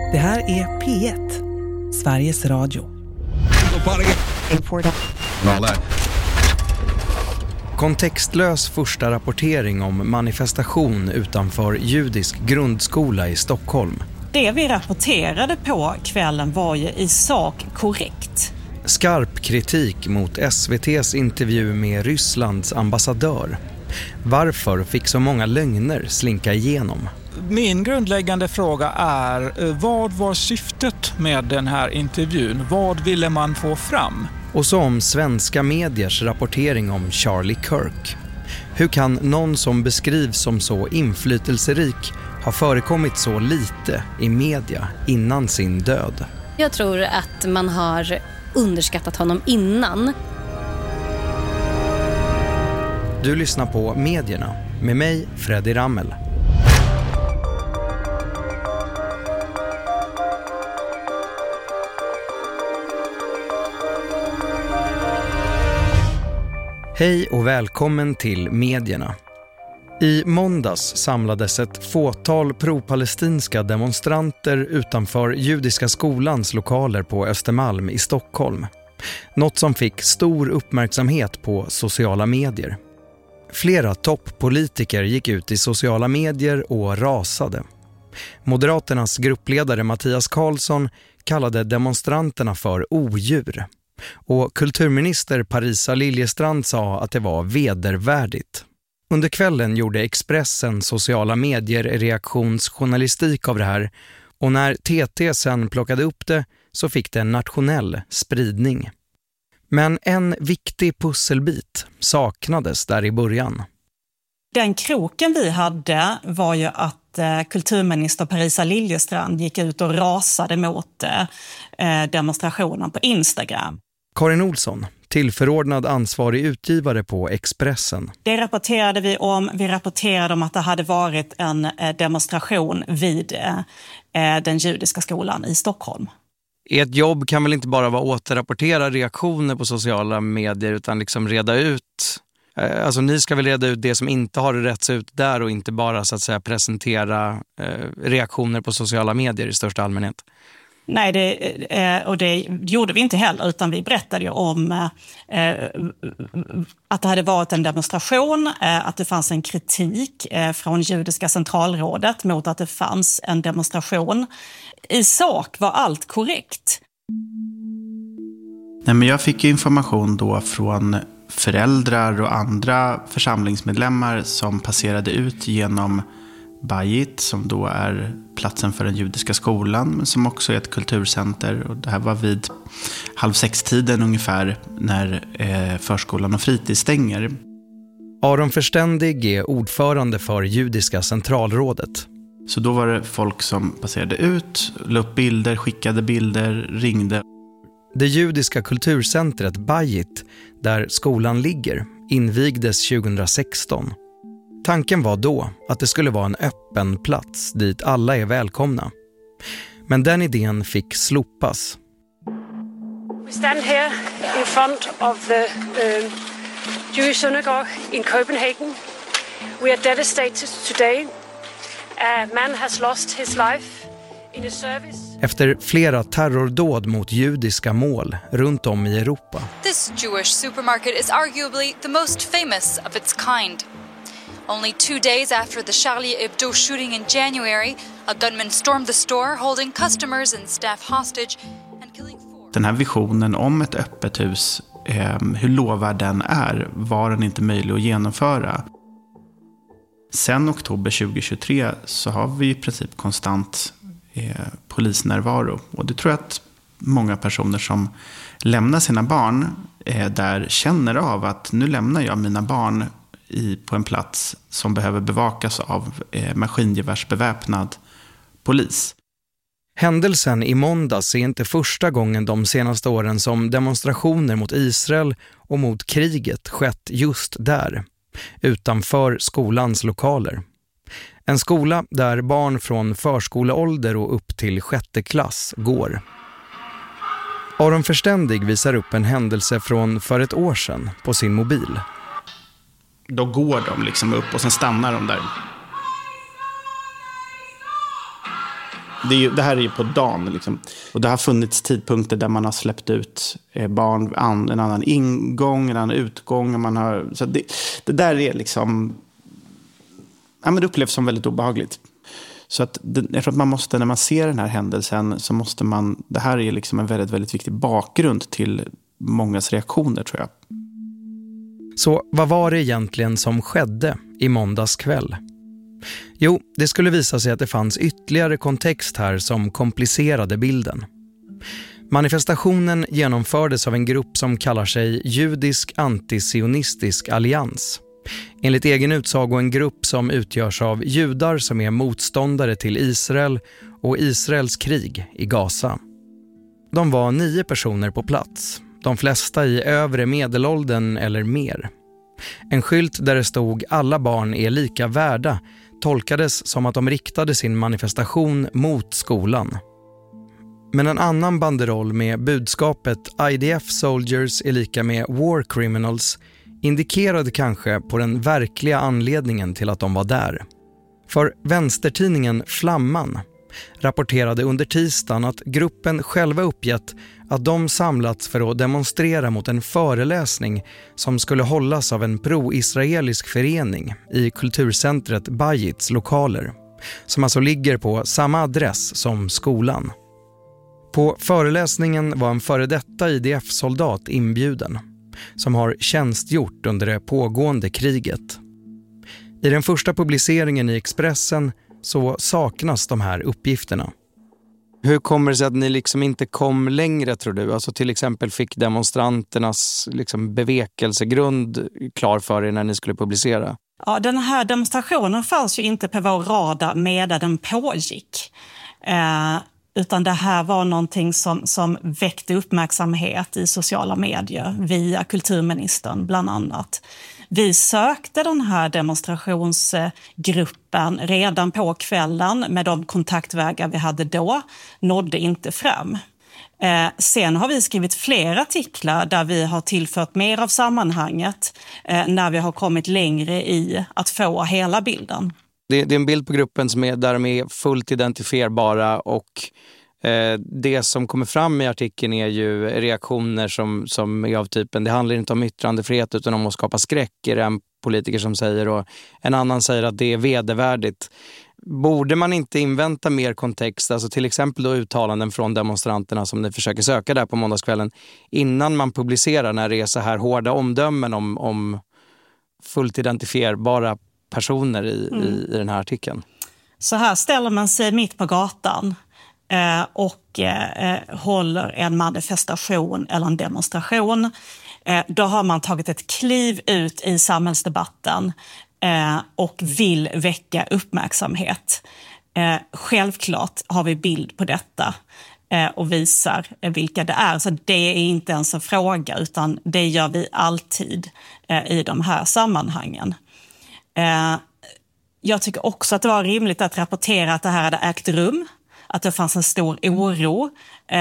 Det här är P1, Sveriges Radio. Kontextlös första rapportering om manifestation utanför judisk grundskola i Stockholm. Det vi rapporterade på kvällen var ju i sak korrekt. Skarp kritik mot SVT:s intervju med Rysslands ambassadör. Varför fick så många lögner slinka igenom? Min grundläggande fråga är, vad var syftet med den här intervjun? Vad ville man få fram? Och så om svenska mediers rapportering om Charlie Kirk. Hur kan någon som beskrivs som så inflytelserik ha förekommit så lite i media innan sin död? Jag tror att man har underskattat honom innan. Du lyssnar på Medierna med mig, Freddy Rammel. Hej och välkommen till Medierna. I måndags samlades ett fåtal pro-palestinska demonstranter utanför Judiska skolans lokaler på Östermalm i Stockholm. Något som fick stor uppmärksamhet på sociala medier. Flera toppolitiker gick ut i sociala medier och rasade. Moderaternas gruppledare Mattias Karlsson kallade demonstranterna för odjur. Och kulturminister Parisa Liljestrand sa att det var vedervärdigt. Under kvällen gjorde Expressen sociala medier reaktionsjournalistik av det här, och när TT sen plockade upp det så fick det en nationell spridning. Men en viktig pusselbit saknades där i början. Den kroken vi hade var ju att kulturminister Parisa Liljestrand gick ut och rasade mot demonstrationen på Instagram. Karin Olsson, tillförordnad ansvarig utgivare på Expressen. Det rapporterade vi om. Vi rapporterade om att det hade varit en demonstration vid den judiska skolan i Stockholm. Ert jobb kan väl inte bara vara återrapportera reaktioner på sociala medier utan liksom reda ut. Alltså ni ska väl reda ut det som inte har rätts ut där och inte bara så att säga presentera reaktioner på sociala medier i största allmänhet. Nej, det gjorde vi inte heller, utan vi berättade ju om att det hade varit en demonstration, att det fanns en kritik från Judiska centralrådet mot att det fanns en demonstration. I sak var allt korrekt. Nej, men jag fick information då från föräldrar och andra församlingsmedlemmar som passerade ut genom Bayit, som då är platsen för den judiska skolan, men som också är ett kulturcenter. Och det här var vid 5:30 ungefär när förskolan och fritids stänger. Aron Förständig är ordförande för Judiska centralrådet. Så då var det folk som passerade ut, la upp bilder, skickade bilder, ringde. Det judiska kulturcentret Bayit, där skolan ligger, invigdes 2016. Tanken var då att det skulle vara en öppen plats dit alla är välkomna. Men den idén fick slopas. We stand here in front of the Jewish synagogue in Copenhagen. We are devastated today. A man has lost his life in a service. Efter flera terrordåd mot judiska mål runt om i Europa. This Jewish supermarket is arguably the most famous of its kind. Only 2 days after the Charlie Hebdo shooting in January, a gunman stormed the store, holding customers and staff hostage and killing 4. Den här visionen om ett öppet hus, hur lovvärd den är, var den inte möjlig att genomföra. Sen oktober 2023 så har vi i princip konstant polisnärvaro. Och det tror jag att många personer som lämnar sina barn där känner av att nu lämnar jag mina barn på en plats som behöver bevakas av maskingevärsbeväpnad polis. Händelsen i måndags är inte första gången de senaste åren som demonstrationer mot Israel och mot kriget skett just där, utanför skolans lokaler. En skola där barn från förskoleålder och upp till 6:e klass går. Aron Förständig visar upp en händelse från för ett år sedan på sin mobil. Då går de liksom upp och sen stannar de där. Det här är ju på dagen. Liksom. Och det har funnits tidpunkter där man har släppt ut barn, en annan ingång, en annan utgång. Så det där är liksom... Ja, men det upplevs som väldigt obehagligt. Så att jag tror att man måste, när man ser den här händelsen, så måste man... Det här är liksom en väldigt, väldigt viktig bakgrund till mångas reaktioner, tror jag. Så vad var det egentligen som skedde i måndags kväll? Jo, det skulle visa sig att det fanns ytterligare kontext här som komplicerade bilden. Manifestationen genomfördes av en grupp som kallar sig Judisk Antisionistisk Allians. Enligt egen utsago en grupp som utgörs av judar som är motståndare till Israel och Israels krig i Gaza. De var 9 personer på plats, de flesta i övre medelåldern eller mer. En skylt där det stod "Alla barn är lika värda" tolkades som att de riktade sin manifestation mot skolan. Men en annan banderoll med budskapet IDF Soldiers är lika med War Criminals indikerade kanske på den verkliga anledningen till att de var där. För vänstertidningen Flamman rapporterade under tisdagen att gruppen själva uppgett att de samlats för att demonstrera mot en föreläsning som skulle hållas av en pro-israelisk förening i kulturcentret Bayits lokaler, som alltså ligger på samma adress som skolan. På föreläsningen var en före detta IDF-soldat inbjuden, som har tjänstgjort under det pågående kriget. I den första publiceringen i Expressen så saknas de här uppgifterna. Hur kommer det sig att ni liksom inte kom längre, tror du? Alltså till exempel fick demonstranternas liksom bevekelsegrund klar för er när ni skulle publicera? Ja, den här demonstrationen fanns ju inte på vår radar medan den pågick. Utan det här var någonting som väckte uppmärksamhet i sociala medier via kulturministern bland annat. Vi sökte den här demonstrationsgruppen redan på kvällen med de kontaktvägar vi hade då, nådde inte fram. Sen har vi skrivit flera artiklar där vi har tillfört mer av sammanhanget när vi har kommit längre i att få hela bilden. Det är en bild på gruppen som där de är fullt identifierbara, och det som kommer fram i artikeln är ju reaktioner som är av typen det handlar inte om yttrandefrihet utan om att skapa skräck, är det en politiker som säger, och en annan säger att det är vedervärdigt. Borde man inte invänta mer kontext, alltså till exempel då uttalanden från demonstranterna som ni försöker söka där på måndagskvällen, innan man publicerar när det är så här hårda omdömen om fullt identifierbara personer i den här artikeln? Så här ställer man sig mitt på gatan och håller en manifestation eller en demonstration. Då har man tagit ett kliv ut i samhällsdebatten och vill väcka uppmärksamhet. Självklart har vi bild på detta och visar vilka det är. Så det är inte ens en fråga, utan det gör vi alltid i de här sammanhangen. Jag tycker också att det var rimligt att rapportera att det här hade ägt rum, att det fanns en stor oro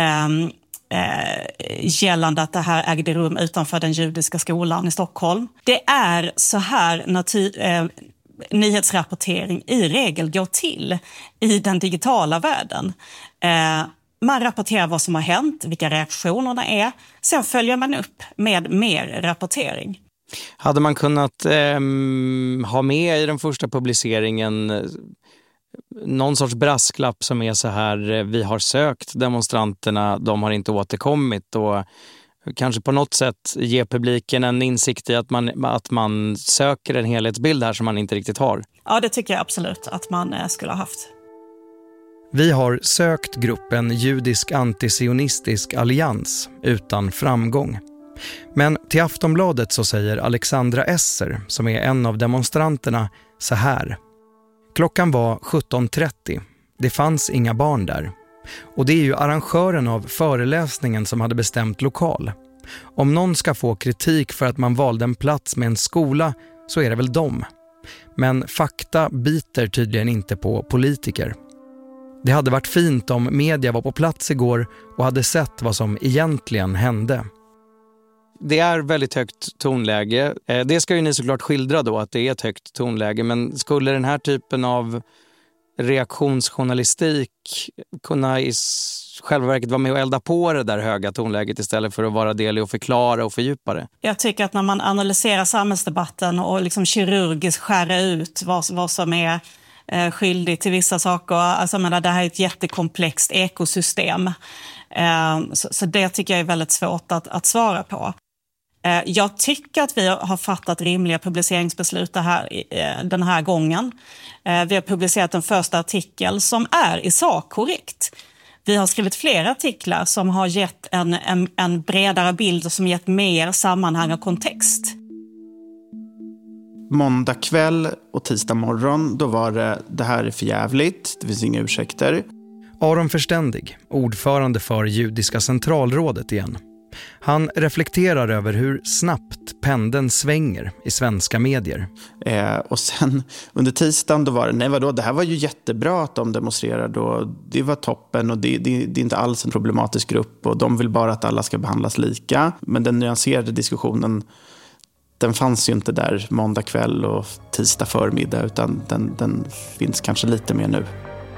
gällande att det här ägde rum utanför den judiska skolan i Stockholm. Det är så här nyhetsrapportering i regel går till i den digitala världen. Man rapporterar vad som har hänt, vilka reaktionerna är, sen följer man upp med mer rapportering. Hade man kunnat ha med i den första publiceringen någon sorts brasklapp som är så här: vi har sökt demonstranterna, de har inte återkommit, och kanske på något sätt ge publiken en insikt i att man söker en helhetsbild här som man inte riktigt har? Ja, det tycker jag absolut att man skulle ha haft. Vi har sökt gruppen Judisk Antisionistisk Allians utan framgång. Men till Aftonbladet så säger Alexandra Esser, som är en av demonstranterna, så här: klockan var 17:30. Det fanns inga barn där. Och det är ju arrangören av föreläsningen som hade bestämt lokal. Om någon ska få kritik för att man valde en plats med en skola så är det väl dem. Men fakta biter tydligen inte på politiker. Det hade varit fint om media var på plats igår och hade sett vad som egentligen hände. Det är väldigt högt tonläge. Det ska ju ni såklart skildra då, att det är ett högt tonläge. Men skulle den här typen av reaktionsjournalistik kunna i själva verket vara med och elda på det där höga tonläget istället för att vara del i att förklara och fördjupa det? Jag tycker att när man analyserar samhällsdebatten och liksom kirurgiskt skär ut vad som är skyldig till vissa saker, alltså det här är ett jättekomplext ekosystem. Så det tycker jag är väldigt svårt att svara på. Jag tycker att vi har fattat rimliga publiceringsbeslut den här gången. Vi har publicerat en första artikel som är i sak korrekt. Vi har skrivit flera artiklar som har gett en bredare bild och som gett mer sammanhang och kontext. Måndag kväll och tisdag morgon, då var det här är för jävligt, det finns inga ursäkter. Aron Förständig, ordförande för Judiska centralrådet igen. Han reflekterar över hur snabbt pendeln svänger i svenska medier. Och sen under tisdagen då var det, det här var ju jättebra att de demonstrerade och det var toppen och det är inte alls en problematisk grupp och de vill bara att alla ska behandlas lika. Men den nyanserade diskussionen, den fanns ju inte där måndag kväll och tisdag förmiddag, utan den finns kanske lite mer nu.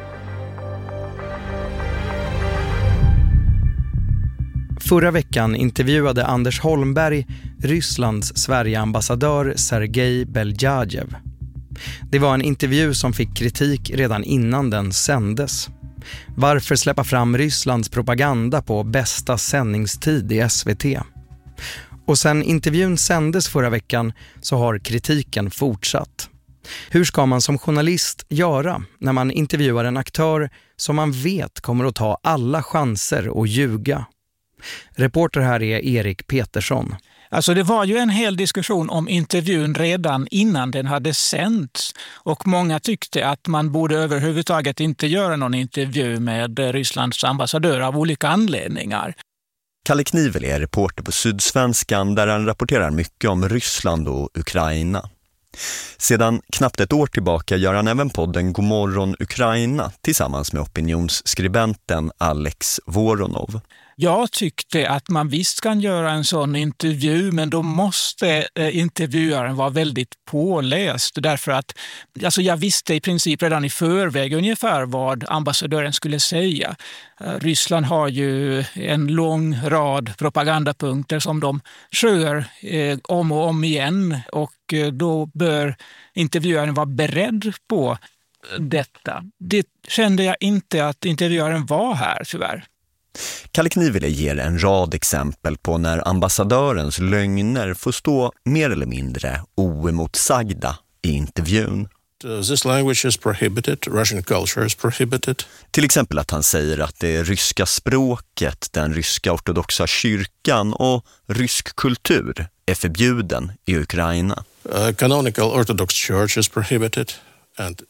Förra veckan intervjuade Anders Holmberg Rysslands Sverigeambassadör Sergej Beljajev. Det var en intervju som fick kritik redan innan den sändes. Varför släppa fram Rysslands propaganda på bästa sändningstid i SVT? Och sen intervjun sändes förra veckan så har kritiken fortsatt. Hur ska man som journalist göra när man intervjuar en aktör som man vet kommer att ta alla chanser och ljuga? Reporter här är Erik Petersson. Alltså det var ju en hel diskussion om intervjun redan innan den hade sänts. Och många tyckte att man borde överhuvudtaget inte göra någon intervju med Rysslands ambassadör av olika anledningar. Kalle Knivel är reporter på Sydsvenskan där han rapporterar mycket om Ryssland och Ukraina. Sedan knappt ett år tillbaka gör han även podden Godmorgon Ukraina tillsammans med opinionsskribenten Alex Voronov. Jag tyckte att man visst kan göra en sån intervju, men då måste intervjuaren vara väldigt påläst. Därför att jag visste i princip redan i förväg ungefär vad ambassadören skulle säga. Ryssland har ju en lång rad propagandapunkter som de kör om och om igen, och då bör intervjuaren vara beredd på detta. Det kände jag inte att intervjuaren var här, tyvärr. Kalle Knivile ger en rad exempel på när ambassadörens lögner får stå mer eller mindre oemotsagda i intervjun. This language is prohibited, Russian culture is prohibited. Till exempel att han säger att det ryska språket, den ryska ortodoxa kyrkan och rysk kultur är förbjuden i Ukraina. Canonical Orthodox Church is prohibited and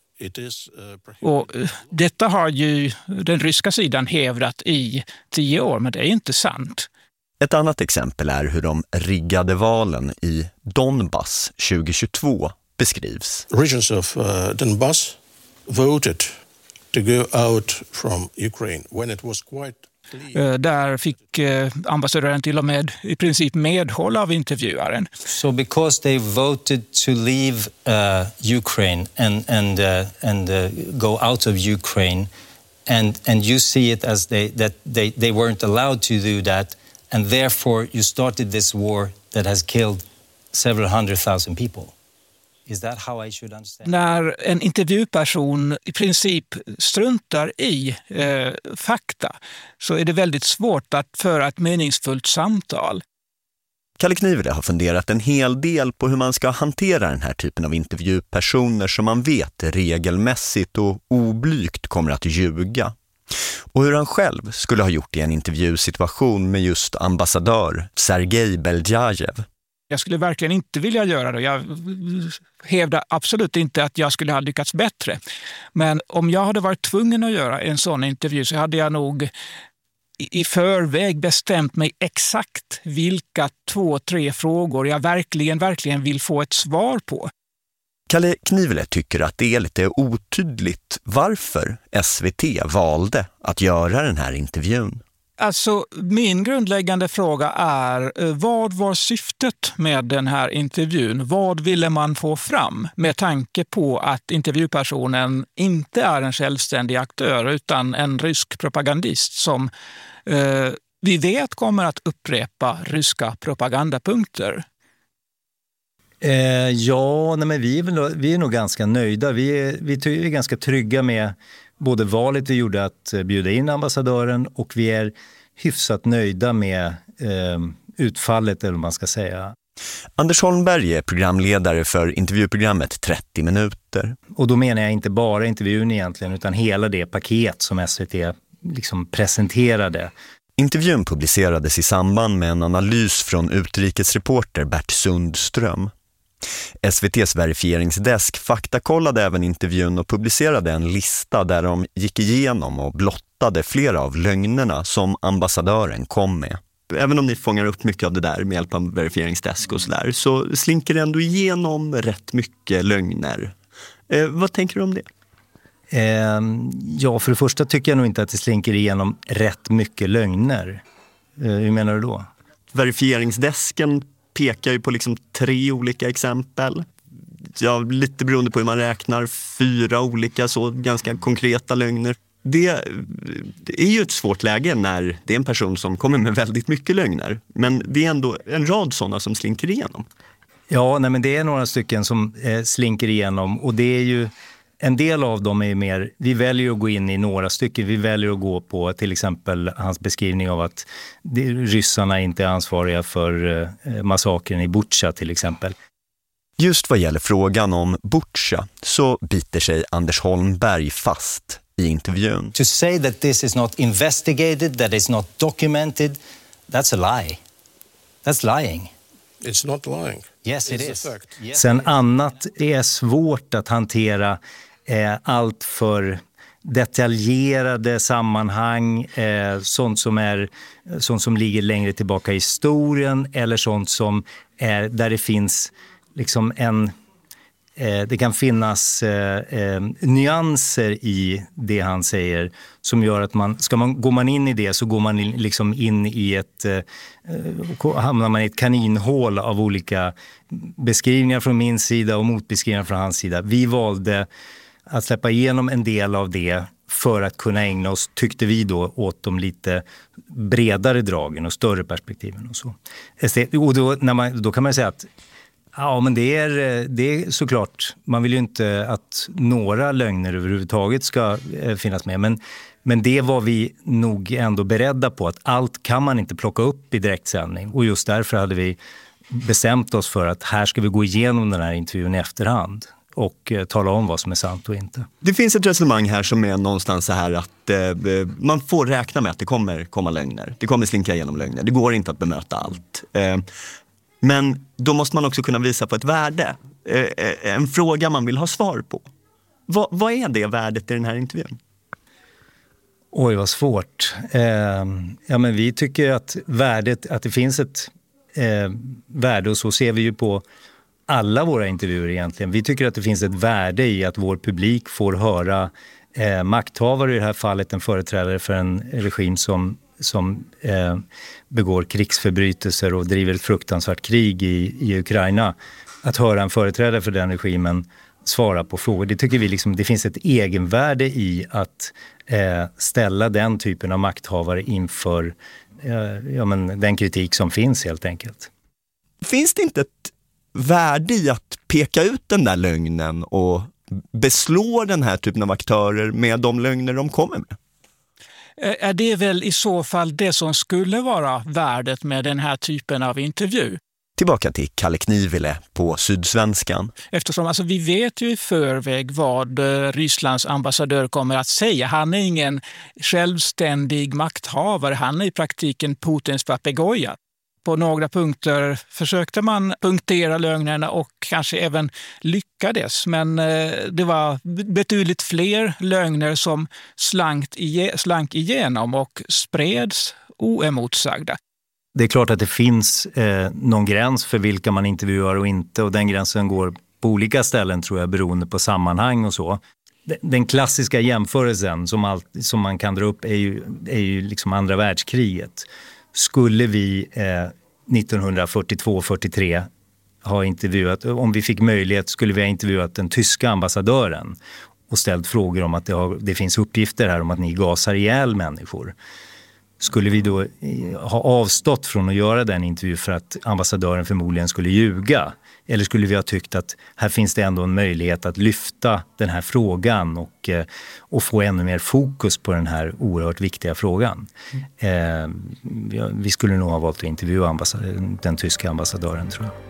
och detta har ju den ryska sidan hävdat i 10 år, men det är inte sant. Ett annat exempel är hur de riggade valen i Donbass 2022 beskrivs. Regions of Donbass voted to go out from Ukraine when it was quite. Där fick ambassadören till och med i princip medhåll av intervjuaren. So because they voted to leave Ukraine and go out of Ukraine and you see it as they weren't allowed to do that, and therefore you started this war that has killed several 100,000 people. Is that how I should understand? När en intervjuperson i princip struntar i fakta så är det väldigt svårt att föra ett meningsfullt samtal. Kalle Knivile har funderat en hel del på hur man ska hantera den här typen av intervjupersoner som man vet regelmässigt och oblygt kommer att ljuga. Och hur han själv skulle ha gjort i en intervjusituation med just ambassadör Sergej Beljajev. Jag skulle verkligen inte vilja göra det. Jag hävdar absolut inte att jag skulle ha lyckats bättre. Men om jag hade varit tvungen att göra en sån intervju så hade jag nog i förväg bestämt mig exakt vilka 2-3 frågor jag verkligen vill få ett svar på. Kalle Knivile tycker att det är lite otydligt varför SVT valde att göra den här intervjun. Alltså, min grundläggande fråga är, vad var syftet med den här intervjun? Vad ville man få fram med tanke på att intervjupersonen inte är en självständig aktör utan en rysk propagandist som vi vet kommer att upprepa ryska propagandapunkter? Men vi är nog ganska nöjda. Vi är ganska trygga med både valet vi gjorde att bjuda in ambassadören, och vi är hyfsat nöjda med utfallet, eller vad man ska säga. Anders Holmberg är programledare för intervjuprogrammet 30 minuter. Och då menar jag inte bara intervjun egentligen, utan hela det paket som SVT liksom presenterade. Intervjun publicerades i samband med en analys från utrikesreporter Bert Sundström. SVT:s verifieringsdesk faktakollade även intervjun och publicerade en lista där de gick igenom och blottade flera av lögnerna som ambassadören kom med. Även om ni fångar upp mycket av det där med hjälp av verifieringsdesk och sådär, så slinker det ändå igenom rätt mycket lögner. Vad tänker du om det? Ja, för det första tycker jag nog inte att det slinker igenom rätt mycket lögner. Hur menar du då? Verifieringsdesken pekar ju på liksom 3 olika exempel. Ja, lite beroende på hur man räknar, 4 olika så ganska konkreta lögner. Det är ju ett svårt läge när det är en person som kommer med väldigt mycket lögner. Men det är ändå en rad sådana som slinker igenom. Ja, men det är några stycken som slinker igenom, och det är ju en del av dem är mer, vi väljer att gå in i några stycken. Vi väljer att gå på till exempel hans beskrivning av att ryssarna inte är ansvariga för massakern i Bucha till exempel. Just vad gäller frågan om Bucha så biter sig Anders Holmberg fast i intervjun. To say that this is not investigated, that it's not documented, that's a lie. That's lying. It's not lying. Yes, it is. Yes. Sen annat är svårt att hantera, allt för detaljerade sammanhang, sånt som ligger längre tillbaka i historien, eller sånt som är där det finns liksom det kan finnas nyanser i det han säger som gör att går man in i det, så går man liksom in i hamnar man i ett kaninhål av olika beskrivningar från min sida och motbeskrivningar från hans sida. Vi valde att släppa igenom en del av det för att kunna ägna oss, tyckte vi då, åt de lite bredare dragen och större perspektiven och så. Och då kan man säga att ja, men det är såklart, man vill ju inte att några lögner överhuvudtaget ska finnas med, men det var vi nog ändå beredda på, att allt kan man inte plocka upp i direktsändning, och just därför hade vi bestämt oss för att här ska vi gå igenom den här intervjun i efterhand och tala om vad som är sant och inte. Det finns ett resonemang här som är någonstans så här att man får räkna med att det kommer komma lögner. Det kommer slinka igenom lögner. Det går inte att bemöta allt. Men då måste man också kunna visa på ett värde. En fråga man vill ha svar på. Vad är det värdet i den här intervjun? Oj, vad svårt. Men vi tycker att att det finns ett värde, och så ser vi ju på alla våra intervjuer egentligen. Vi tycker att det finns ett värde i att vår publik får höra makthavare, i det här fallet en företrädare för en regim som begår krigsförbrytelser och driver ett fruktansvärt krig i Ukraina. Att höra en företrädare för den regimen svara på frågor, det tycker vi liksom, det finns ett egenvärde i att ställa den typen av makthavare inför den kritik som finns helt enkelt. Finns det inte ett värde i att peka ut den där lögnen och beslå den här typen av aktörer med de lögner de kommer med? Är det väl i så fall det som skulle vara värdet med den här typen av intervju? Tillbaka till Kalle Knivile på Sydsvenskan. Eftersom vi vet ju i förväg vad Rysslands ambassadör kommer att säga. Han är ingen självständig makthavare. Han är i praktiken Putins papegoja. På några punkter försökte man punktera lögnerna och kanske även lyckades. Men det var betydligt fler lögner som slank igenom och spreds oemotsagda. Det är klart att det finns någon gräns för vilka man intervjuar och inte. Och den gränsen går på olika ställen, tror jag, beroende på sammanhang och så. Den klassiska jämförelsen som man kan dra upp är ju liksom andra världskriget. Skulle vi 1942-43 ha intervjuat, om vi fick möjlighet skulle vi ha intervjuat den tyska ambassadören och ställt frågor om att det finns uppgifter här om att ni gasar ihjäl människor. Skulle vi då ha avstått från att göra den intervju för att ambassadören förmodligen skulle ljuga? Eller skulle vi ha tyckt att här finns det ändå en möjlighet att lyfta den här frågan och få ännu mer fokus på den här oerhört viktiga frågan? Vi skulle nog ha valt att intervjua den tyska ambassadören, tror jag.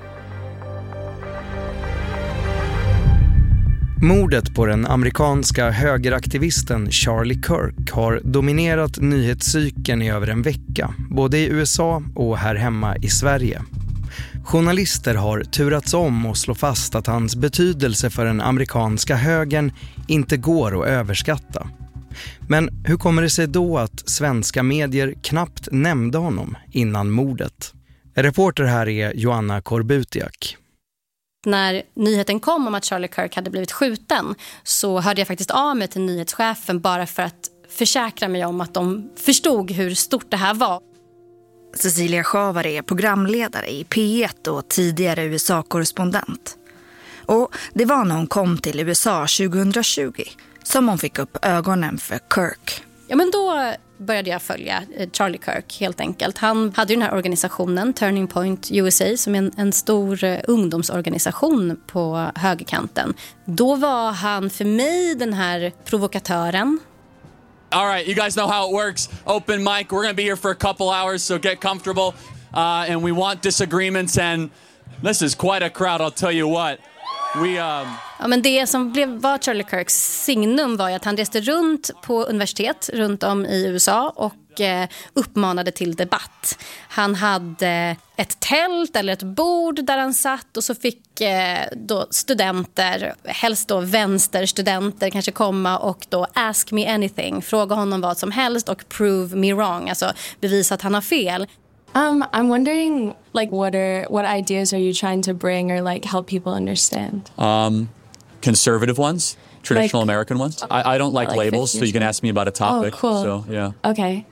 Mordet på den amerikanska högeraktivisten Charlie Kirk har dominerat nyhetscykeln i över en vecka, både i USA och här hemma i Sverige. Journalister har turats om och slå fast att hans betydelse för den amerikanska högern inte går att överskatta. Men hur kommer det sig då att svenska medier knappt nämnde honom innan mordet? Reporter här är Joanna Korbutiak. När nyheten kom om att Charlie Kirk hade blivit skjuten så hörde jag faktiskt av mig till nyhetschefen bara för att försäkra mig om att de förstod hur stort det här var. Cecilia Schavar är programledare i P1 och tidigare USA-korrespondent. Och det var när hon kom till USA 2020 som hon fick upp ögonen för Kirk. Ja, men då började jag följa Charlie Kirk helt enkelt. Han hade ju den här organisationen Turning Point USA som är en stor ungdomsorganisation på högerkanten. Då var han för mig den här provokatören. All right, you guys know how it works. Open mic. We're going to be here for a couple hours, so get comfortable. And we want disagreements, and this is quite a crowd, I'll tell you what. Ja, men det som var Charlie Kirks signum var att han reste runt på universitet runt om i USA och uppmanade till debatt. Han hade ett tält eller ett bord där han satt och så fick då studenter, helst då vänsterstudenter kanske komma och då ask me anything, fråga honom vad som helst och prove me wrong, alltså bevisa att han har fel. I'm wondering, like, what ideas are you trying to bring or like help people understand? Conservative ones, traditional like, American ones. I don't like labels, so you can ask me about a topic. Oh, cool. So, yeah. Okay.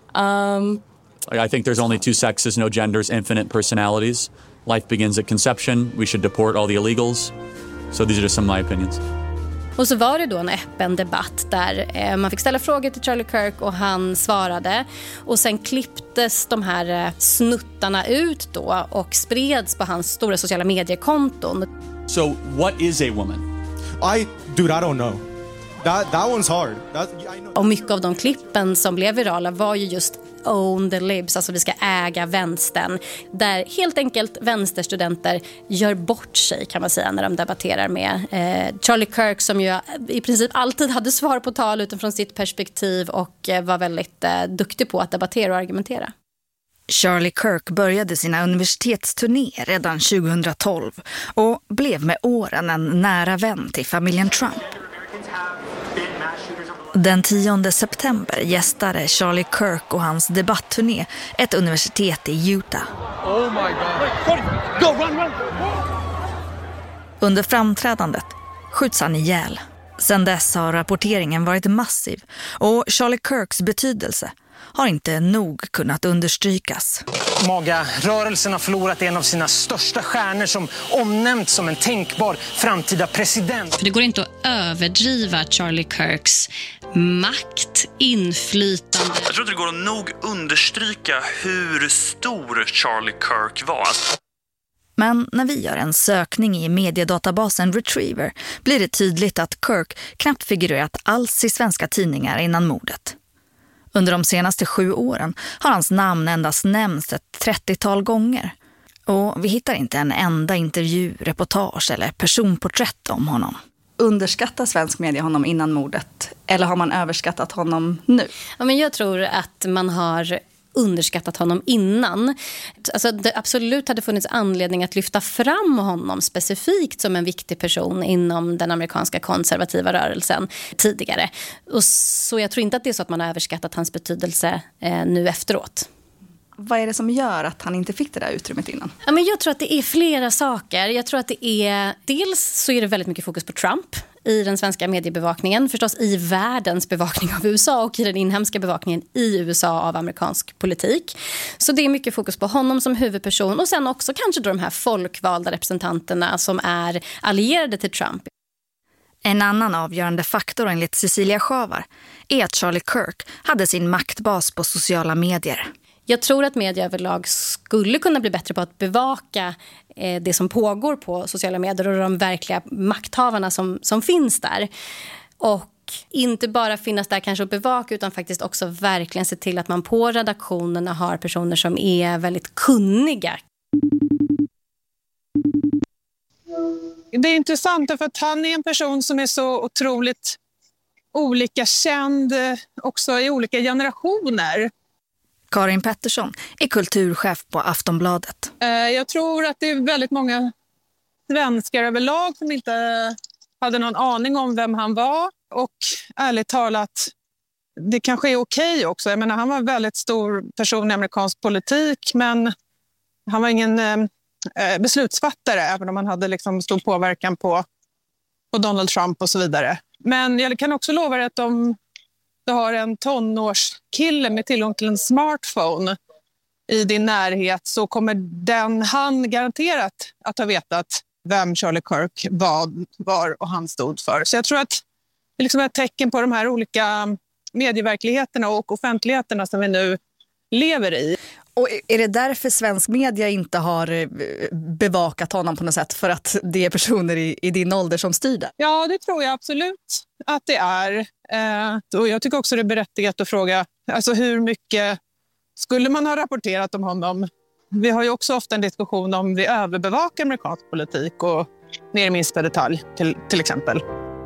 I think there's only two sexes, no genders, infinite personalities. Life begins at conception. We should deport all the illegals. So these are just some of my opinions. Och så var det då en öppen debatt där man fick ställa frågor till Charlie Kirk och han svarade. Och sen klipptes de här snuttarna ut då och spreds på hans stora sociala mediekonton. So what is a woman? I don't know. That one's hard. Och mycket av de klippen som blev virala var ju just own the libs, alltså vi ska äga vänstern, där helt enkelt vänsterstudenter gör bort sig kan man säga när de debatterar med Charlie Kirk som ju i princip alltid hade svar på tal utifrån sitt perspektiv och var väldigt duktig på att debattera och argumentera. Charlie Kirk började sina universitetsturné redan 2012 och blev med åren en nära vän till familjen Trump. Den 10 september gästade Charlie Kirk och hans debattturné ett universitet i Utah. Oh my God. Go, run. Under framträdandet skjuts han ihjäl. Sedan dess har rapporteringen varit massiv och Charlie Kirks betydelse har inte nog kunnat understrykas. MAGA-rörelsen har förlorat en av sina största stjärnor som omnämnts som en tänkbar framtida president. För det går inte att överdriva Charlie Kirks makt, inflytande. Jag tror inte det går att nog understryka hur stor Charlie Kirk var. Men när vi gör en sökning i mediedatabasen Retriever blir det tydligt att Kirk knappt figurerat alls i svenska tidningar innan mordet. Under de senaste 7 åren har hans namn endast nämnts ett 30-tal gånger. Och vi hittar inte en enda intervju, reportage eller personporträtt om honom. Underskattar svensk media honom innan mordet? Eller har man överskattat honom nu? Ja, men jag tror att man har underskattat honom innan. Alltså, det absolut hade funnits anledning att lyfta fram honom specifikt som en viktig person inom den amerikanska konservativa rörelsen tidigare. Och så jag tror inte att det är så att man har överskattat hans betydelse nu efteråt. Vad är det som gör att han inte fick det där utrymmet innan? Ja, men jag tror att det är flera saker. Jag tror att det är, dels så är det väldigt mycket fokus på Trump i den svenska mediebevakningen, förstås i världens bevakning av USA och i den inhemska bevakningen i USA av amerikansk politik. Så det är mycket fokus på honom som huvudperson och sen också kanske då de här folkvalda representanterna som är allierade till Trump. En annan avgörande faktor enligt Cecilia Schavar är att Charlie Kirk hade sin maktbas på sociala medier. Jag tror att media överlag skulle kunna bli bättre på att bevaka det som pågår på sociala medier och de verkliga makthavarna som finns där. Och inte bara finnas där kanske att bevaka utan faktiskt också verkligen se till att man på redaktionerna har personer som är väldigt kunniga. Det är intressant för att han är en person som är så otroligt olika känd också i olika generationer. Karin Pettersson är kulturchef på Aftonbladet. Jag tror att det är väldigt många svenskar överlag som inte hade någon aning om vem han var. Och ärligt talat, det kanske är okej också. Jag menar, han var en väldigt stor person i amerikansk politik, men han var ingen beslutsfattare, även om han hade liksom stor påverkan på Donald Trump och så vidare. Men jag kan också lova att om du har en tonårskille med tillgång till en smartphone i din närhet så kommer han garanterat att ha vetat vem Charlie Kirk var och han stod för. Så jag tror att det liksom är ett tecken på de här olika medieverkligheterna och offentligheterna som vi nu lever i. Och är det därför svensk media inte har bevakat honom på något sätt? För att det är personer i din ålder som styr det? Ja, det tror jag absolut att det är. Och jag tycker också det är berättigat att fråga alltså hur mycket skulle man ha rapporterat om honom? Vi har ju också ofta en diskussion om vi överbevakar amerikansk politik och ner i minsta detalj till exempel.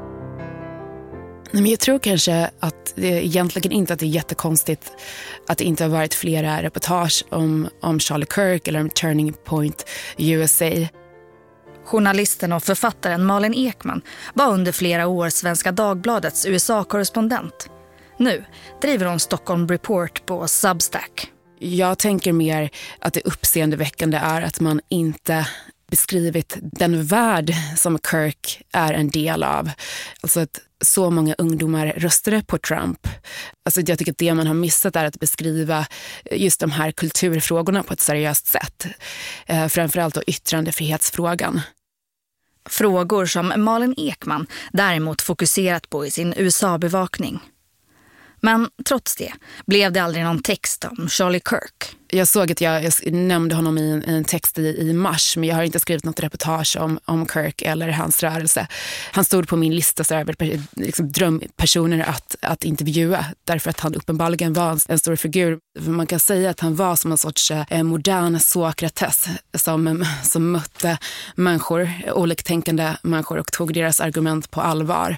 Men jag tror kanske att det egentligen inte att det är jättekonstigt att det inte har varit flera reportage om Charlie Kirk eller om Turning Point USA. Journalisten och författaren Malin Ekman var under flera år Svenska Dagbladets USA-korrespondent. Nu driver hon Stockholm Report på Substack. Jag tänker mer att det uppseendeväckande är att man inte beskrivit den värld som Kirk är en del av. Alltså att så många ungdomar röstade på Trump. Alltså jag tycker att det man har missat är att beskriva just de här kulturfrågorna på ett seriöst sätt. Framförallt då yttrandefrihetsfrågan. Frågor som Malin Ekman däremot fokuserat på i sin USA-bevakning. Men trots det blev det aldrig någon text om Charlie Kirk. Jag såg att jag nämnde honom i en text i mars, men jag har inte skrivit något reportage om Kirk eller hans rörelse. Han stod på min lista så över liksom drömpersoner att intervjua, därför att han uppenbarligen var en stor figur. Man kan säga att han var som en sorts modern Sokrates som mötte människor, oliktänkande människor och tog deras argument på allvar.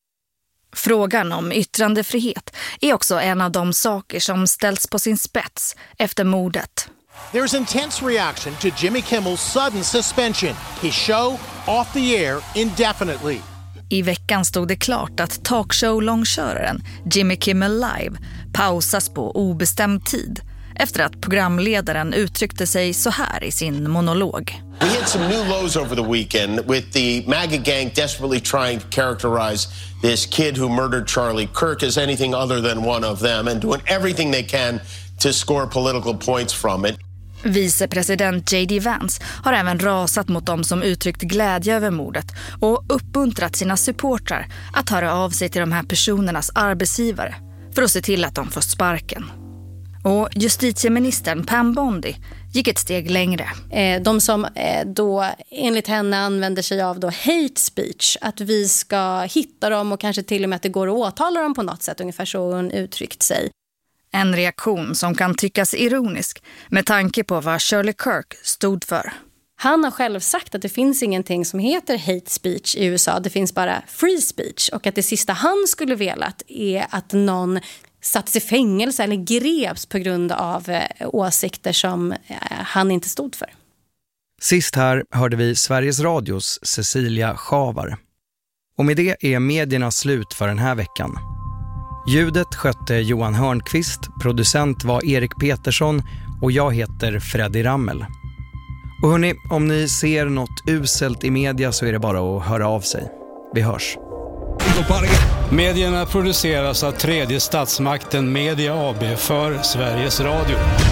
Frågan om yttrandefrihet är också en av de saker som ställs på sin spets efter mordet. There's intense reaction to Jimmy Kimmel's sudden suspension, his show off the air indefinitely. I veckan stod det klart att talkshow-långköraren Jimmy Kimmel Live pausas på obestämd tid efter att programledaren uttryckte sig så här i sin monolog. We hit some new lows over the weekend with the MAGA gang desperately trying to characterize this kid who murdered Charlie Kirk as anything other than one of them and doing everything they can to score political points from it. Vicepresident J.D. Vance har även rasat mot dem som uttryckt glädje över mordet och uppmuntrat sina supportrar att höra av sig till de här personernas arbetsgivare för att se till att de får sparken. Och justitieministern Pam Bondi gick ett steg längre. De som då enligt henne använder sig av då hate speech, att vi ska hitta dem och kanske till och med att det går att åtala dem på något sätt, ungefär så hon uttryckt sig. En reaktion som kan tyckas ironisk med tanke på vad Charlie Kirk stod för. Han har själv sagt att det finns ingenting som heter hate speech i USA, det finns bara free speech, och att det sista han skulle velat är att någon sattes i fängelse eller greps på grund av åsikter som han inte stod för. Sist här hörde vi Sveriges Radios Cecilia Schavar. Och med det är medierna slut för den här veckan. Ljudet skötte Johan Hörnqvist, producent var Erik Petersson och jag heter Freddy Rammel. Och hörni, om ni ser något uselt i media så är det bara att höra av sig. Vi hörs. Medierna produceras av tredje statsmakten Media AB för Sveriges Radio.